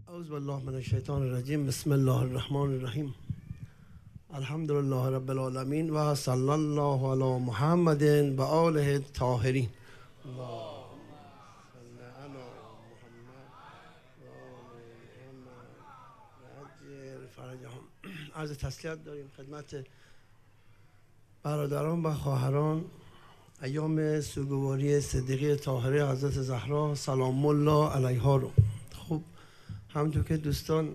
اعوذ بالله من الشیطان الرجیم. بسم الله الرحمن الرحیم. الحمد لله رب العالمین و صلی الله علی محمد و آله الطاهرین. عرض تسلیت داریم خدمت برادران و خواهران ایام سوگواری صدیقه طاهره حضرت زهرا سلام الله علیها رو. خب همونطور که دوستان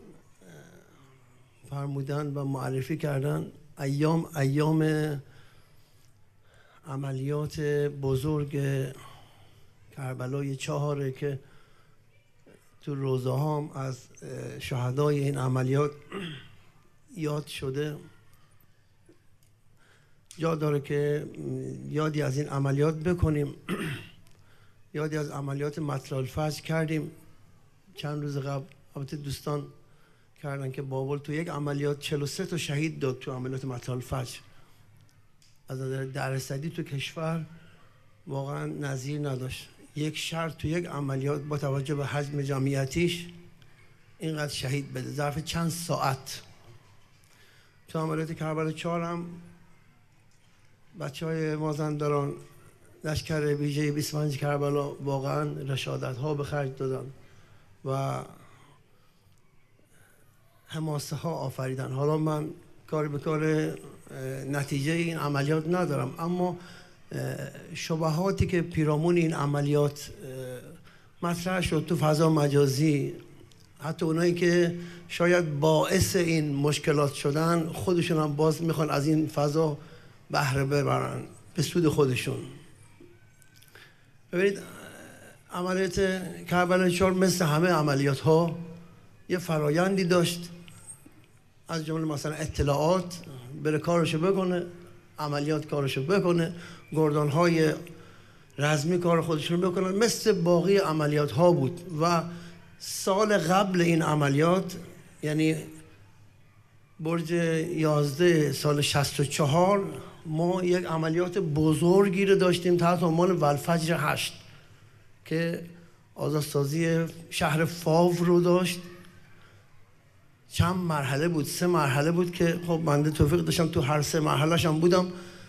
فرمودن و معرفی کردن، ایام عملیات بزرگ کربلای 4 که تو روزه هم از شهدای این عملیات یاد شده. جا داره که یادی از این عملیات بکنیم. یادی از عملیات مطلع الفجر کردیم چند روز قبل. البته دوستان کردن که بابل تو یک عملیات 43 تا شهید داد تو عملیات مطلع الفجر. از نظر درصدی تو کشور واقعا نظیر نداشت. یک شهر تو یک عملیات با توجه به حجم جمعیتیش اینقدر شهید بده ظرف چند ساعت. تو عملیات کربلا 4 هم بچهای مازندران لشکر ویژه 25 کربلا واقعا رشادت ها به خرج دادن و حماسه ها آفریدن. حالا من کاری به کار نتیجه این عملیات ندارم، اما شبهاتی که پیرامون این عملیات مطرح شد تو فضا مجازی، حتی اونایی که شاید باعث این مشکلات شدن خودشون هم باز میخوان از این فضا بهره ببرن به سود خودشون. ببینید عملیات کربلا 4 مثل همه عملیات ها یه فرایندی داشت، از جمله مثلا اطلاعات بره کارشو بکنه، عملیات کارشو بکنه، گردان های رزمی کار خودشون بکنن، مثل باقی عملیات ها بود. و سال قبل این عملیات، یعنی برج 11 سال 64، ما یک عملیات بزرگی رو داشتیم تحت عنوان والفجر 8 که آزادسازی شهر فاو رو داشت. چند مرحله بود؟ 3 مرحله بود که خب بنده توفیق داشتم تو هر 3 مرحله‌ش هم بودم.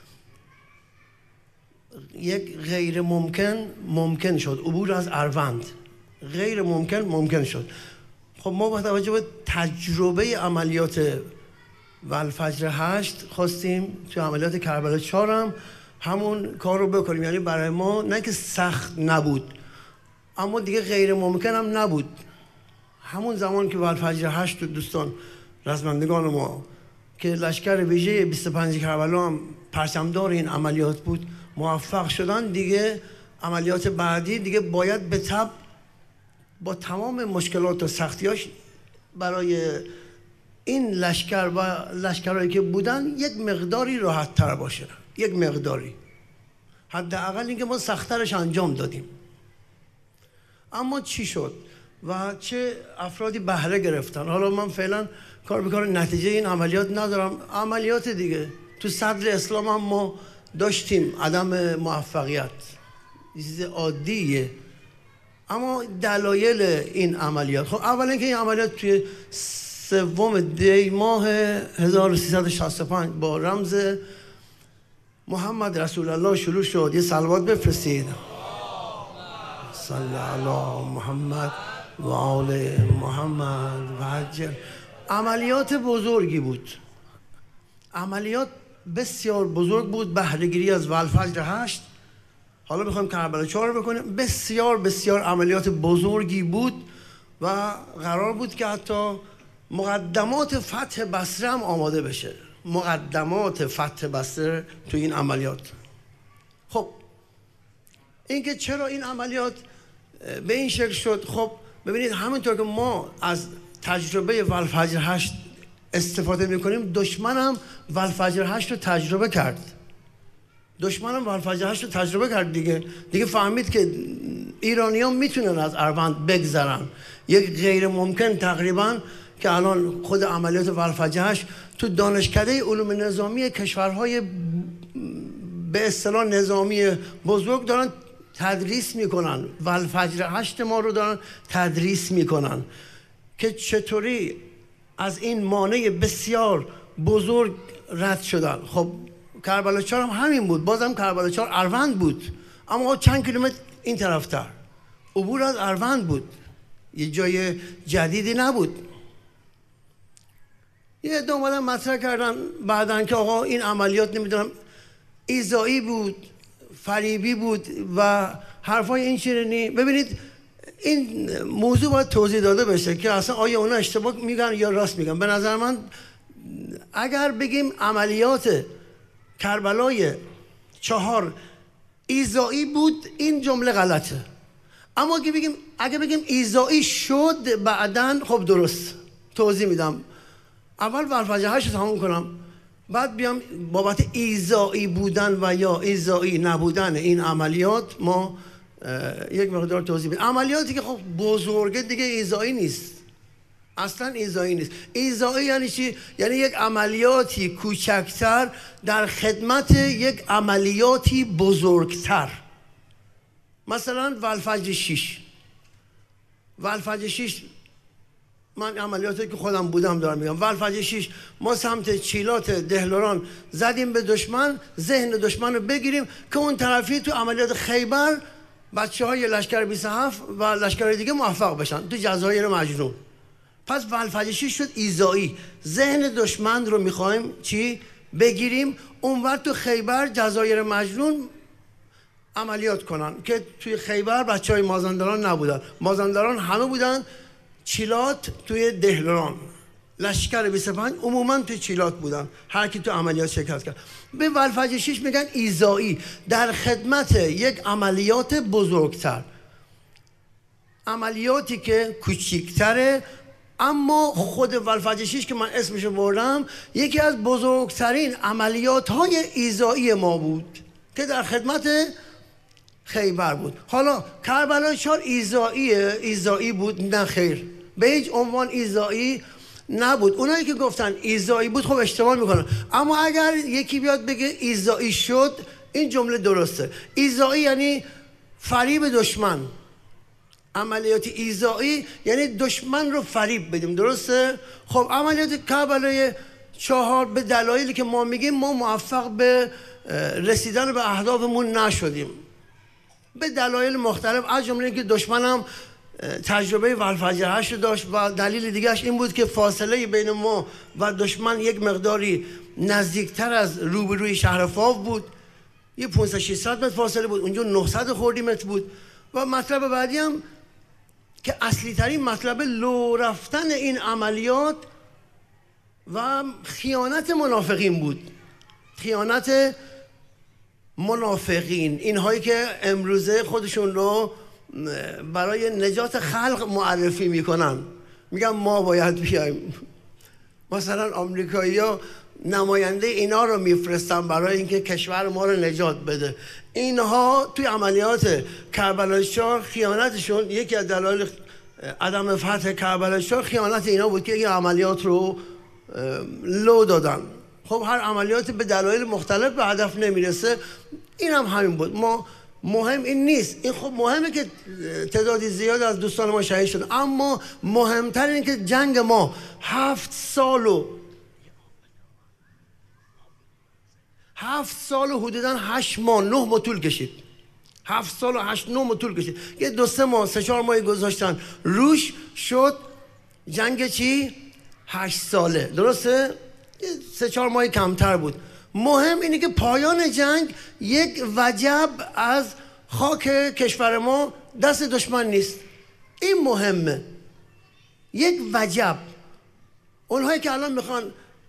یک غیر ممکن شد، عبور از اروند غیر ممکن شد. خب ما با توجه به تجربه عملیات والفجر 8 خواستیم تو عملیات کربلا 4 هم همون کار رو بکنیم. یعنی برای ما نه که سخت نبود، اما دیگه غیر ممکن هم نبود. همون زمان که والفجر 8 دوستان رزمندگان ما که لشکر ویژه 25 کربلا هم پرچمدار این عملیات بود موفق شدن، دیگه عملیات بعدی دیگه باید به تبع با تمام مشکلات و سختیاش برای این لشکر و لشکرهایی که بودن یک مقداری راحت تر باشه. یک مقداری، حداقل اینکه ما سخت‌ترش انجام دادیم. اما چی شد و چه افرادی بهره گرفتن؟ حالا من فعلا کار به کار نتیجه این عملیات ندارم. عملیات دیگه تو صدر اسلام هم ما داشتیم عدم موفقیت، چیز عادیه. اما دلایل این عملیات، خب اولا اینکه این عملیات توی 3 دی ماه 1365 با رمز محمد رسول الله شروع شد. یه صلوات بفرستید. صلی علی محمد و آل محمد و عجل. عملیات بزرگی بود، عملیات بسیار بزرگ بود. بهره‌گیری از والفجر 8، حالا میخوایم کربلا 4 رو بکنیم. بسیار بسیار عملیات بزرگی بود و قرار بود که حتی مقدمات فتح بصره هم آماده بشه. مقدمات فتح بصره تو این عملیات. خب اینکه چرا این عملیات به این شکل شد؟ خب ببینید، همینطور که ما از تجربه والفجر 8 استفاده میکنیم، دشمن هم والفجر 8 رو تجربه کرد. دشمنم والفجر 8 رو تجربه کرد دیگه فهمید که ایرانیان میتونن از اروند بگذرن. یک غیر ممکن تقریبا که الان خود عملیات والفجر 8 تو دانشکده علوم نظامی کشورهای به اصطلاح نظامی بزرگ دارن تدریس میکنن. والفجر 8 ما رو دارن تدریس میکنن که چطوری از این مانع بسیار بزرگ رد شدن. خب کربلا 4 هم همین بود، بازم کربلا 4 اروند بود، اما چند کیلومتر این طرفتر عبور از اروند بود، یه جای جدیدی نبود. یه عده اومدن مطرح کردن بعدن که آقا این عملیات نمیدونم ایذایی بود، فریبی بود و حرفای این چنینی. ببینید این موضوع باید توضیح داده بشه که اصلا آیا اونا اشتباه میگن یا راست میگن. به نظر من اگر بگیم عملیات کربلای 4 ایذایی بود این جمله غلطه، اما اگه بگیم ایذایی شد بعدن خب درست. توضیح میدم. اول والفجر 8 رو تموم کنم، بعد بیام بابت ایذایی بودن و یا ایذایی نبودن این عملیات ما یک مقدار توضیح بدیم. عملیاتی که خب بزرگه دیگه ایذایی نیست، اصلا ایذایی نیست. ایذایی یعنی چی؟ یعنی یک عملیاتی کوچکتر در خدمت یک عملیاتی بزرگتر. مثلا والفجر 6 من عملیاتی که خودم بودم دارم میگم. والفجر 6 ما سمت چیلات دهلوران زدیم به دشمن، ذهن دشمن رو بگیریم که اون طرفی تو عملیات خیبر بچه‌های لشکر 27 و لشکر دیگه موفق بشن تو جزایر مجنون. پس والفجر 6 شد ایذایی، ذهن دشمن رو میخوایم چی بگیریم، اونور تو خیبر جزایر مجنون عملیات کنن که توی خیبر بچهای مازندران نبودن، مازندران همه بودن، چیلات توی دهلوران، لشکر 25 عموما توی چیلات بودن، هر کی تو عملیات شرکت کرد. به والفجر 6 میگن ایذایی، در خدمت یک عملیات بزرگتر، عملیاتی که کوچیکتره، اما خود والفجر 6 که من اسمشو بردم یکی از بزرگترین عملیات های ایذایی ما بود که در خدمت خیبر بود. حالا کربلا 4 ایذایی بود؟ نه خیر، به هیچ عنوان ایذایی نبود. اونایی که گفتن ایذایی بود خب اشتباه میکنن، اما اگر یکی بیاد بگه ایذایی شد این جمله درسته. ایذایی یعنی فریب دشمن، عملیات ایذایی یعنی دشمن رو فریب بدیم، درسته؟ خب عملیات کربلای 4 به دلایلی که ما میگیم ما موفق به رسیدن به اهدافمون نشدیم به دلایل مختلف، از جمله اینکه دشمنم تجربه والفجر 8 داشت و دلیل دیگهش این بود که فاصله بین ما و دشمن یک مقداری نزدیکتر از روبروی شهر فاو بود، یه 500-600 متر فاصله بود، اونجا 900 خوردی متر بود. و مطلب بعدی هم که اصلی ترین مطلب لو رفتن این عملیات و خیانت منافقین بود. خیانت منافقین، اینهایی که امروزه خودشون رو برای نجات خلق معرفی میکنن، میگن ما باید بیایم. مثلا آمریکایی‌ها نماینده اینا رو میفرستن برای اینکه کشور ما رو نجات بده. اینها توی عملیات کربلا 4 خیانتشون، یکی از دلایل عدم فتح کربلا 4 خیانت اینا بود که این عملیات رو لو دادن. خب هر عملیات به دلایل مختلف به هدف نمیرسه، این هم همین بود. ما مهم این نیست، این خب مهمه که تعدادی زیاد از دوستان ما شهید شدن، اما مهمتر این که جنگ ما 7 سال و حدوداً 8 ماه 9 ماه طول کشید. 7 سال و 8-9 ماه طول کشید. یه 2-3 ماه 3-4 ماه گذاشتن روش، شد جنگ چی؟ 8 ساله، درسته؟ 3-4 ماه کمتر بود. مهم اینه که پایان جنگ یک وجب از خاک کشور ما دست دشمن نیست. این مهمه، یک وجب. اونهایی که الان میخوان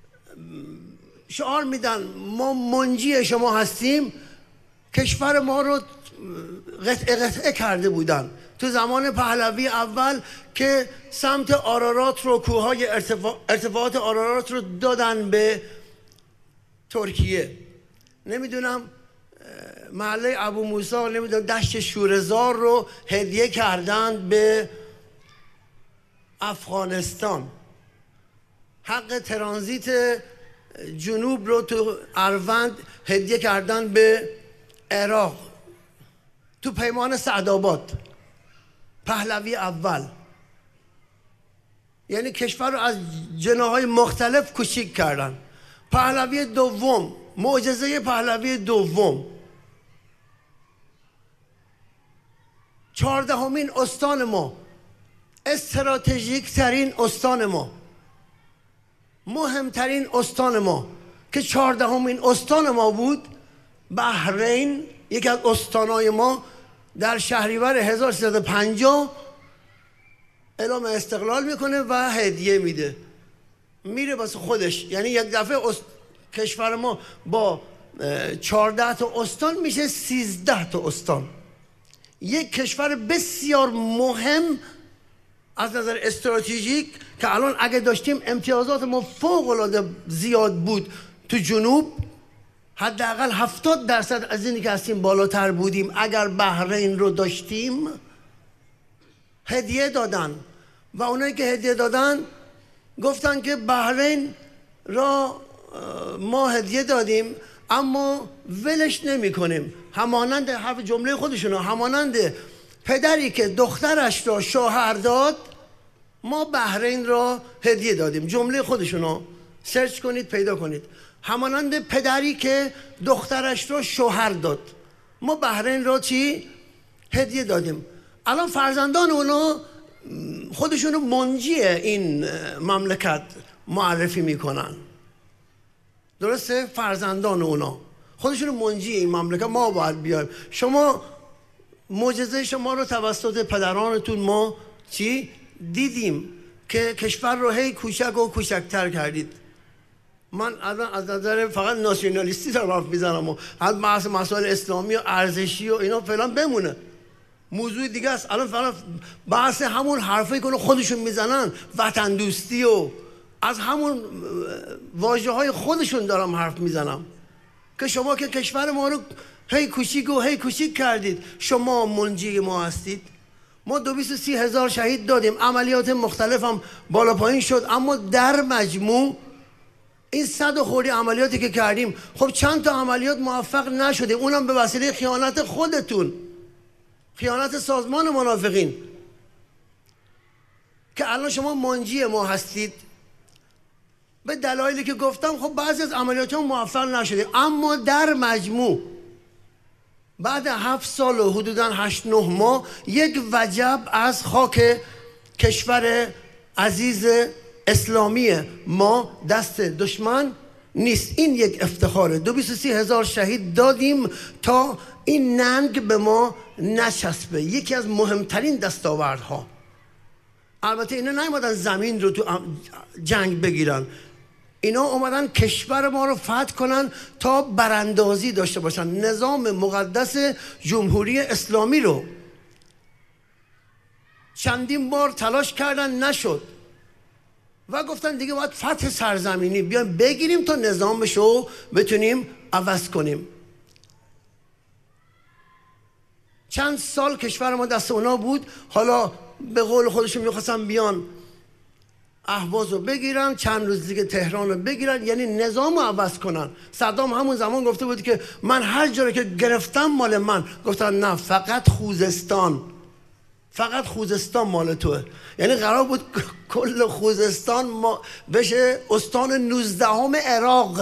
شعار میدن ما منجی شما هستیم، کشور ما رو قطعه کرده بودن تو زمان پهلوی اول که سمت آرارات رو، کوههای ارتفاعات آرارات رو دادن به ترکیه، نمیدونم محله ابو موسی، نمیدونم دشت شورزار رو هدیه کردن به افغانستان، حق ترانزیت جنوب رو تو اروند هدیه کردن به عراق، تو پیمان سعدآباد، پهلوی اول. یعنی کشور رو از جناح‌های مختلف کوچیک کردن. پهلوی دوم، معجزه پهلوی دوم، 14مین استان ما، استراتژیک ترین استان ما، مهمترین استان ما که 14مین استان ما بود، بحرین، یکی از استانهای ما، در شهریور 1350 اعلام استقلال میکنه و هدیه میده، میره واسه خودش. یعنی یک دفعه کشور ما با 14 تا استان میشه 13 تا استان. یک کشور بسیار مهم از نظر استراتژیک که الان اگه داشتیم امتیازات ما فوق العاده زیاد بود تو جنوب، حداقل 70% از اینی که هستیم بالاتر بودیم اگر بحرین رو داشتیم. هدیه دادن و اونایی که هدیه دادن گفتن که بحرین را ما هدیه دادیم اما ولش نمی کنیم، همانند حرف جمله خودشونو، همانند پدری که دخترش را شوهر داد ما بحرین را هدیه دادیم. جمله خودشونو سرچ کنید پیدا کنید. همانند پدری که دخترش را شوهر داد ما بحرین را چی؟ هدیه دادیم. الان فرزندان اونا خودشونو منجی این مملکت معرفی میکنن. درسته؟ فرزندان اونا خودشونو منجی این مملکت ما باید بیایم. شما معجزه شما رو توسط پدرانتون ما چی؟ دیدیم که کشور رو هی کوچک و کوچکتر کردید. من الان از نظر فقط ناسیونالیستی دارم حرف میزنم و از مسائل اسلامی و ارزشی و اینا فلان بمونه، موضوع دیگه است. الان فقط بحث همون حرفایی که خودشون میزنن، وطن دوستی و از همون واژه های خودشون دارم حرف میزنم که شما که کشور ما رو هی کوچیک و هی کوچیک کردید، شما منجی ما هستید. ما 230,000 شهید دادیم، عملیات مختلف هم بالا پایین شد، اما در مجموع این 100 و خوردی عملیاتی که کردیم، خب چند تا عملیات موفق نشده، اونم به وسیله خیانت خودتون، خیانت سازمان منافقین که الان شما منجی ما هستید به دلایلی که گفتم. خب بعضی از عملیات هم موفق نشده، اما در مجموع بعد 7 سال و حدوداً 8-9 ماه یک وجب از خاک کشور عزیز اسلامی ما دست دشمن نیست. این یک افتخاره. 230,000 شهید دادیم تا این ننگ به ما نچسبه. یکی از مهمترین دستاوردها. البته اینا نیومدن زمین رو تو جنگ بگیرن، اینا اومدن کشور ما رو فتح کنن تا براندازی داشته باشن، نظام مقدس جمهوری اسلامی رو. چندین بار تلاش کردن نشد و گفتن دیگه باید فتح سرزمینی بیایم بگیریم تا نظامش رو بتونیم عوض کنیم. چند سال کشور ما دست اونا بود، حالا به قول خودشون میخواستن بیان اهواز رو بگیرن، چند روز دیگه تهران رو بگیرن، یعنی نظام رو عوض کنن. صدام همون زمان گفته بود که من هر جا که گرفتم مال من. گفتن نه، فقط خوزستان، فقط خوزستان مال توه. یعنی قرار بود کل خوزستان بشه استان 19ام عراق،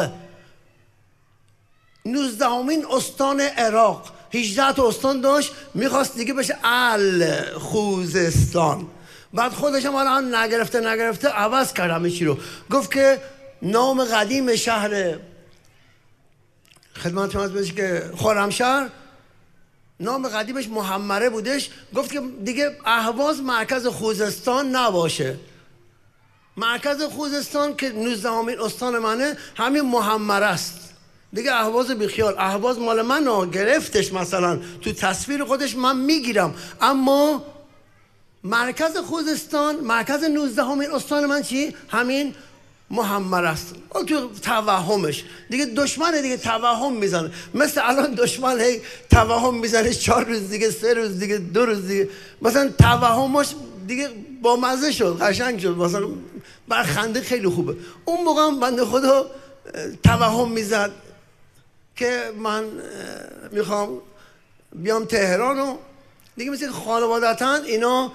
19مین استان عراق. 18 تا استان داشت، میخواست دیگه بشه خوزستان. بعد خودش هم الان نگرفته عوض کرد همه چی رو. گفت که نام قدیم شهر خدمتتون عرض بشه که خرمشهر نام قدیمش محمره بودش. گفت که دیگه اهواز مرکز خوزستان نباشه، مرکز خوزستان که 19مین استان منه همین محمره است دیگه. اهواز بیخیال، اهواز مال من گرفتش، مثلا تو تصویر خودش من میگیرم، اما مرکز خوزستان، مرکز 19مین استان من چی؟ همین محمر است. تو توهمش دیگه دشمن دیگه توهم میزنه، مثل الان دشمن هی توهم میزنه 4 روز دیگه، 3 روز دیگه، 2 روز دیگه، مثلا توهمش دیگه با مزه شد، قشنگ شد، مثلا برخنده خیلی خوبه. اون موقع هم بنده خدا توهم میزد که من میخوام بیام تهران و دیگه مثل خانوادتاً اینا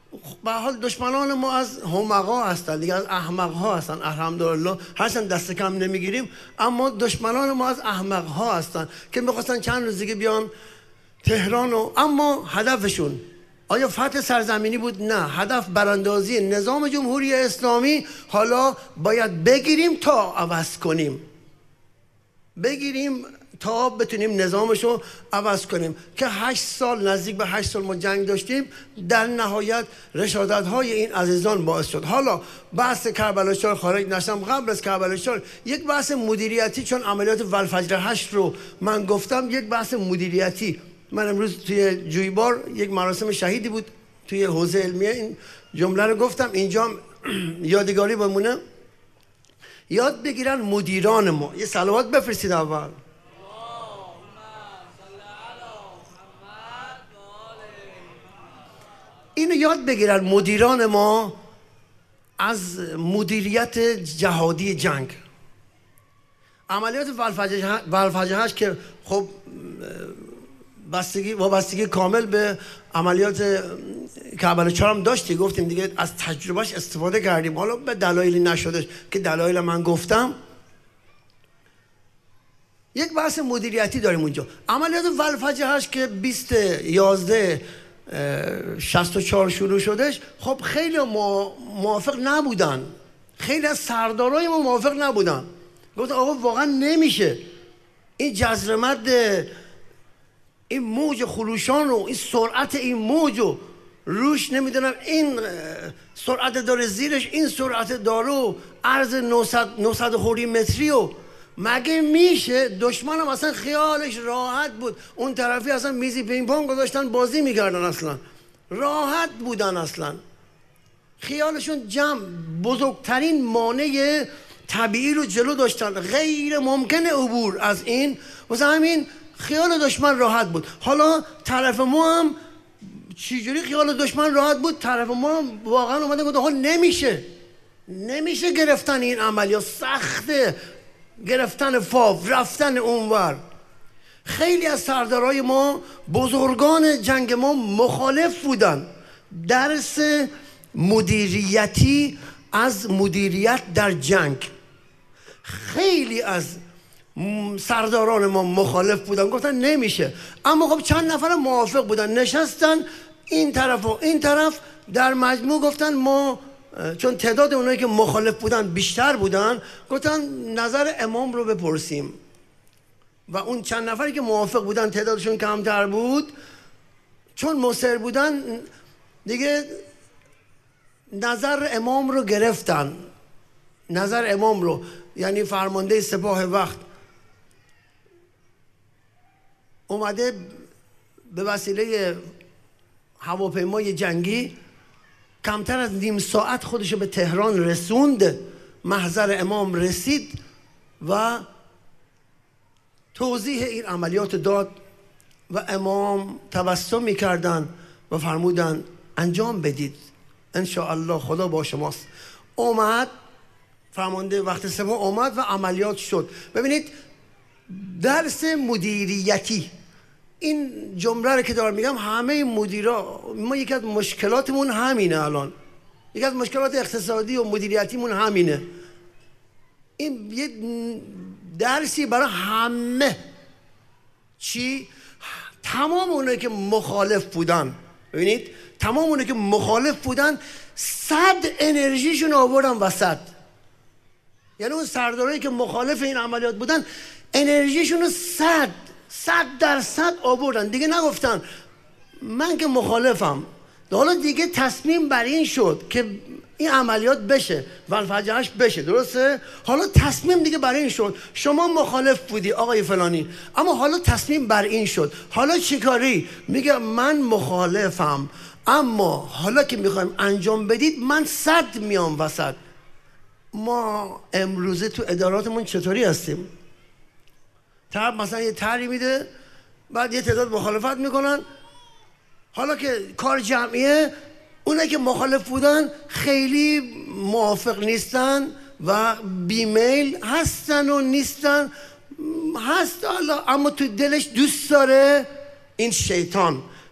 به حال دشمنان ما از همقا هستن دیگه، از احمق ها هستن. الحمدلله هرچند دست کم نمیگیریم، اما دشمنان ما از احمق ها هستن که میخواستن چند روز دیگه بیان تهران اما هدفشون آیا فتح سرزمینی بود؟ نه، هدف براندازی نظام جمهوری اسلامی. حالا باید بگیریم تا عوض کنیم، بگیریم تا بتونیم نظامشو عوض کنیم. که 8 سال، نزدیک به 8 سال ما جنگ داشتیم، در نهایت رشادت های این عزیزان باعث شد. حالا بحث کربلا 4 خارج نشم، قبل از کربلا 4 یک بحث مدیریتی، چون عملیات والفجر 8 رو من گفتم، یک بحث مدیریتی. من امروز توی جویبار یک مراسم شهیدی بود توی حوزه علمیه، این جمله رو گفتم، اینجا یادگاری بمونه. یاد بگیرن مدیران ما. یه صلوات بفرستید اول. اینو یاد بگیرن مدیران ما از مدیریت جهادی جنگ. عملیات والفجر 8 که خب وابستگی کامل به عملیات کربلا 4 هم داشتی، گفتیم دیگه از تجربهش استفاده کردیم. حالا به دلایلی نشدش که دلایل من گفتم. یک بحث مدیریتی داریم اونجا. عملیات والفجر 8 که 20/11/64 شروع شدش، خب خیلی موافق نبودن، خیلی از سردارای ما موافق نبودن. گفتن آقا واقعا نمیشه این جزرمد، این موج خروشان و این سرعت این موج و روش نمیدونم این سرعت داره زیرش، این سرعت داره و عرض 900 خوری متری و مگه میشه؟ دشمن هم اصلا خیالش راحت بود. اون طرفی اصلا میزی پینگ پونگ گذاشتن بازی میکردن، اصلا راحت بودن، اصلا خیالشون جمع. بزرگترین مانع طبیعی رو جلو داشتن، غیر ممکن عبور از این، واسه همین خیال دشمن راحت بود. حالا طرف ما هم چجوری خیال دشمن راحت بود؟ طرف ما هم واقعا اومده گفت آقا نمیشه گرفتن این عملیات، سخته گرفتن فاو، رفتن اونور. خیلی از سردارای ما، بزرگان جنگ ما مخالف بودن. درس مدیریتی از مدیریت در جنگ، خیلی از سرداران ما مخالف بودن، گفتن نمیشه. اما خب چند نفر موافق بودن، نشستن این طرف و این طرف، در مجموع گفتن ما، چون تعداد اونایی که مخالف بودن بیشتر بودن، گفتن نظر امام رو بپرسیم. و اون چند نفری که موافق بودن تعدادشون کمتر بود، چون مصر بودن دیگه نظر امام رو گرفتن. نظر امام رو، یعنی فرمانده سپاه وقت اومده به وسیله هواپیمای جنگی کمتر از نیم ساعت خودشو به تهران رسوند. محضر امام رسید و توضیح این عملیات داد و امام تبسم میکردن و فرمودن انجام بدید، انشاءالله خدا با شماست. اومد فرمانده وقت سپاه اومد و عملیات شد. ببینید درس مدیریتی، این جمله رو که دارم میگم، همه مدیرا، ما یکی از مشکلاتمون همینه. الان یکی از مشکلات اقتصادی و مدیریتیمون همینه. این یه درسی برای همه. چی؟ تمام اونایی که مخالف بودن، ببینید تمام اونایی که مخالف بودن 100 انرژیشون آوردن وسط. یعنی اون سردارایی که مخالف این عملیات بودن انرژیشون رو 100% آوردن. دیگه نگفتن من که مخالفم. حالا دیگه تصمیم بر این شد که این عملیات بشه، والفجر 8 بشه، درسته؟ حالا تصمیم دیگه بر این شد. شما مخالف بودی آقای فلانی، اما حالا تصمیم بر این شد. حالا چیکاری؟ میگه من مخالفم، اما حالا که میخوایم انجام بدید من 100 میام وسط. ما امروزه تو اداراتمون چطوری هستیم؟ طرف مثلا یه طرحی میده، بعد یه تعداد مخالفت میکنن. حالا که کار جمعیه، اونایی که مخالف بودن خیلی موافق نیستن و بیمیل هستن و نیستن، هست اما تو دلش دوست داره این شیطان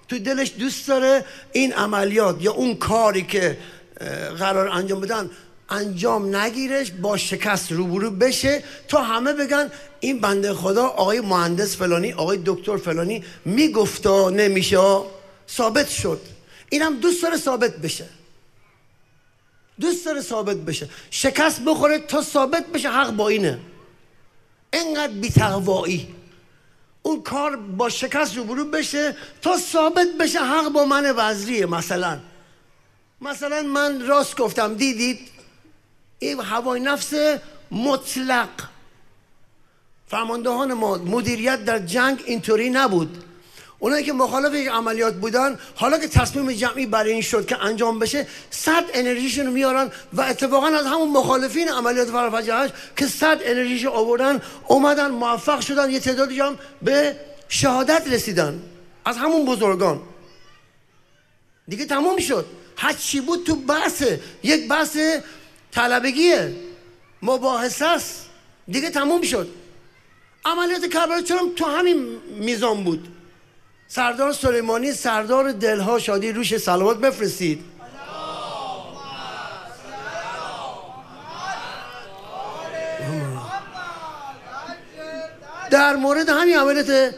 تو دلش دوست داره این عملیات یا اون کاری که قرار انجام بدن انجام نگیرش، با شکست روبرو بشه تا همه بگن این بنده خدا آقای مهندس فلانی، آقای دکتر فلانی میگفتا نمیشه، ثابت شد. اینم دوست داره ثابت بشه، دوست داره ثابت بشه، شکست بخوره تا ثابت بشه حق با اینه. اینقدر بی‌تقوایی، اون کار با شکست روبرو بشه تا ثابت بشه حق با من وزریه. مثلا من راست گفتم، دیدید این هوای نفس مطلق. فرماندهان ما مدیریت در جنگ اینطوری نبود. اونایی که مخالف یک عملیات بودن، حالا که تصمیم جمعی برای این شد که انجام بشه، 100 انرژیشون میارن و اتفاقا از همون مخالفین عملیات فجر 8 که 100 انرژیشو آوردن اومدن موفق شدن، یه تعدادی هم به شهادت رسیدن از همون بزرگان. دیگه تمام شد. هر چی بود تو یک بحث طلبگیه، مباحثه است، دیگه تمام شد. عملیات کربلا چرا تو همین میزان بود. سردار سلیمانی سردار دلها شادی روش صلوات بفرستید. در مورد همین عملیات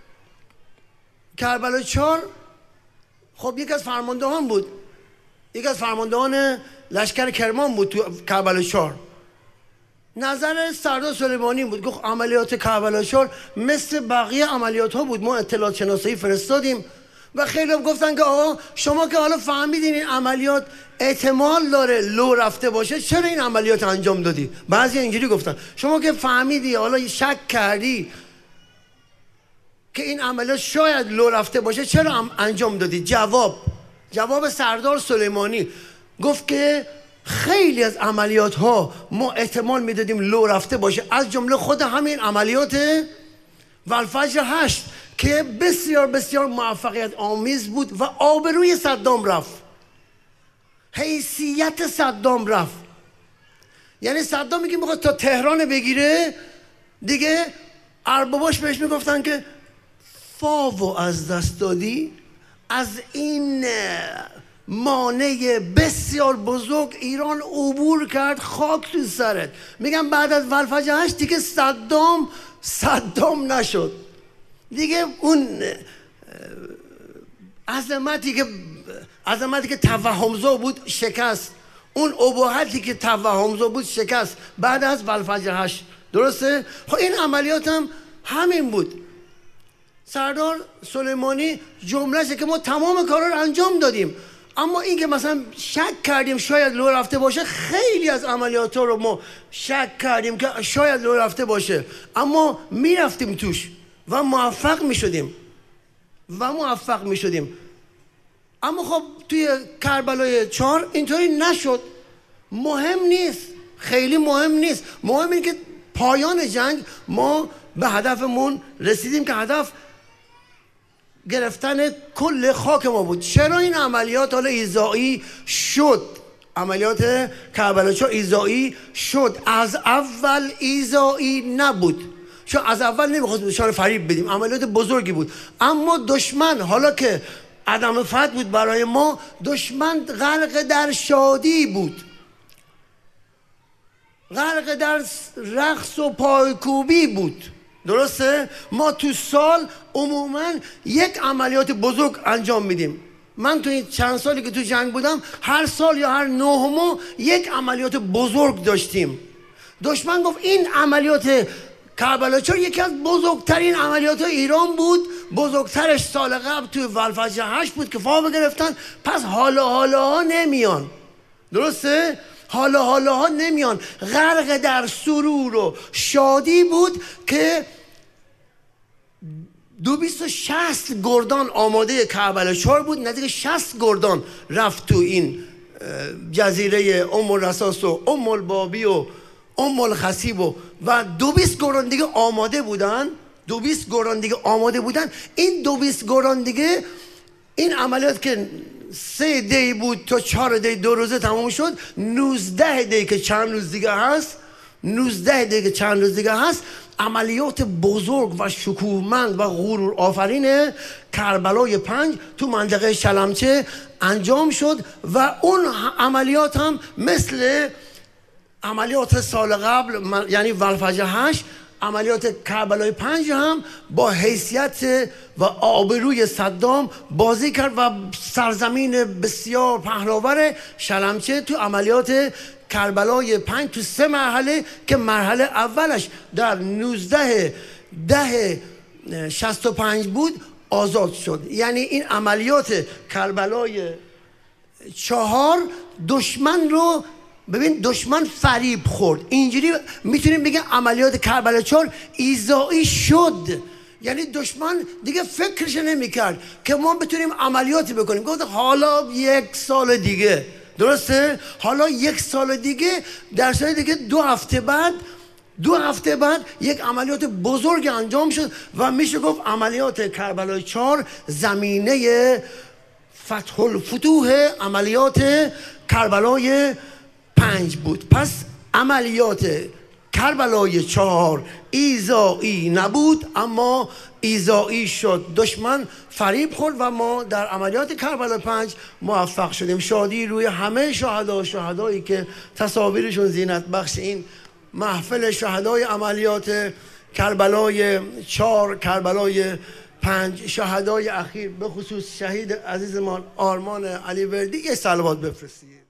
کربلا 4 خب یکی از فرماندهان بود، یکی از فرماندهان لشکر کرمان بود تو کربلا 4. نظر سردار سلیمانی بود، گفت عملیات کربلا 4 مثل بقیه عملیات ها بود. ما اطلاعات شناسایی فرستادیم و خیلی گفتن که آقا شما که حالا فهمیدین این عملیات احتمال داره لو رفته باشه، چرا این عملیات انجام دادی؟ بعضی اینجوری گفتن شما که فهمیدی، حالا شک کردی که این عملیات شاید لو رفته باشه، چرا انجام دادی؟ جواب سردار سلیمانی گفت که خیلی از عملیات ها ما احتمال میدادیم لو رفته باشه، از جمله خود همین عملیات والفجر 8 که بسیار بسیار موفقیت آمیز بود و آبروی صدام رفت، حیثیت صدام رفت. یعنی صدام میگه میخواد تا تهران بگیره، دیگه ارباباش بهش میگفتن که فاو از دست دادی، از این مانع بسیار بزرگ ایران عبور کرد، خاک تو سرت. میگم بعد از والفجر 8 دیگه صدام نشد، دیگه اون عظمتی که توهمزا بود شکست، اون اباحتی که توهمزا بود شکست بعد از والفجر 8. درسته؟ خب این عملیات هم همین بود. سردار سلیمانی جمله‌شه که ما تمام کارا رو انجام دادیم، اما این که مثلا شک کردیم شاید لو رفته باشه، خیلی از عملیات رو ما شک کردیم که شاید لو رفته باشه، اما میرفتیم توش و موفق میشدیم. اما خب توی کربلای 4 اینطوری نشد. مهم نیست، خیلی مهم نیست. مهم اینه که پایان جنگ ما به هدفمون رسیدیم که هدف گرفتن کل خاک ما بود. چرا این عملیات حالا ایذایی شد؟ عملیات کربلا 4 ایذایی شد، از اول ایذایی نبود، چون از اول نمیخواست نشان فریب بدیم، عملیات بزرگی بود. اما دشمن حالا که عدم فتح بود برای ما، دشمن غرق در شادی بود، غرق در رقص و پایکوبی بود. درسته؟ ما تو سال عموما یک عملیات بزرگ انجام میدیم. من تو این چند سالی که تو جنگ بودم، هر سال یا هر 9 ماه یک عملیات بزرگ داشتیم. دشمن گفت این عملیات کربلا 4 یکی از بزرگترین عملیات ایران بود، بزرگترش سال قبل توی والفجر 8 بود که فاو گرفتن، پس حالا نمیان. درسته؟ حالا نمیان. غرق در سرور و شادی بود که 260 گردان آماده کربلا 4 بود، نزدیک 60 گردان رفت تو این جزیره ام الرصاص و ام البابی و ام الخصیب و 220 گردان دیگه آماده بودن. 220 گردان دیگه آماده بودن. این 220 گردان دیگه، این عملیات که 3 دی بود تا 4 دی 2 روزه تمام شد، 19 دی که چند روز دیگه هست 19 دیگه چند روز دیگه هست عملیات بزرگ و شکوهمند و غرور آفرین کربلای 5 تو منطقه شلمچه انجام شد و اون عملیات هم مثل عملیات سال قبل یعنی والفجر 8 عملیات کربلای 5 هم با حیثیت و آبروی صدام بازی کرد و سرزمین بسیار پهناور شلمچه تو عملیات کربلای 5 تو 3 مرحله که مرحله اولش در 19/10/65 بود آزاد شد. یعنی این عملیات کربلای 4 دشمن رو ببین دشمن فریب خورد. اینجوری میتونیم بگیم عملیات کربلای 4 ایذایی شد. یعنی دشمن دیگه فکرش نمیکرد که ما بتونیم عملیاتی بکنیم. گفت حالا 1 سال دیگه، درسته؟ حالا 1 سال دیگه، در صورتی دیگه 2 هفته بعد یک عملیات بزرگ انجام شد و میشه گفت عملیات کربلای 4 زمینه فتح الفتوح عملیات کربلای 5 بود. پس عملیات کربلای 4 ایذایی نبود اما ایذایی شد. دشمن فریب خورد و ما در عملیات کربلای 5 موفق شدیم. شادی روی همه شهدایی که تصاویرشون زینت بخش این محفل شهدای عملیات کربلای 4 کربلای 5 شهدای اخیر، به خصوص شهید عزیزمان آرمان علیوردی، یه صلوات بفرستید.